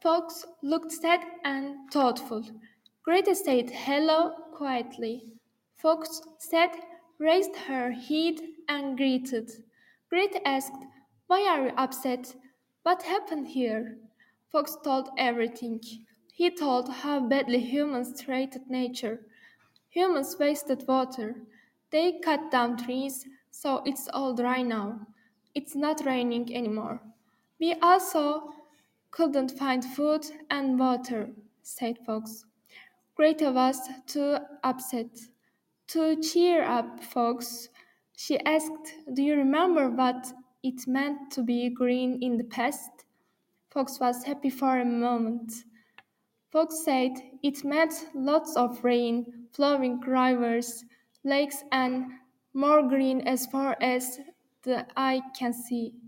Fox looked sad and thoughtful. Greta said hello quietly. Fox said, raised her head and greeted. Greta asked, why are you upset? What happened here? Fox told everything. He told how badly humans treated nature. Humans wasted water. They cut down trees, so it's all dry now. It's not raining anymore. We also couldn't find food and water, said Fox. Greta was too upset. To cheer up Fox, she asked, do you remember what it meant to be green in the past? Fox was happy for a moment. Fox said it meant lots of rain, flowing rivers, lakes, and more green as far as the eye can see.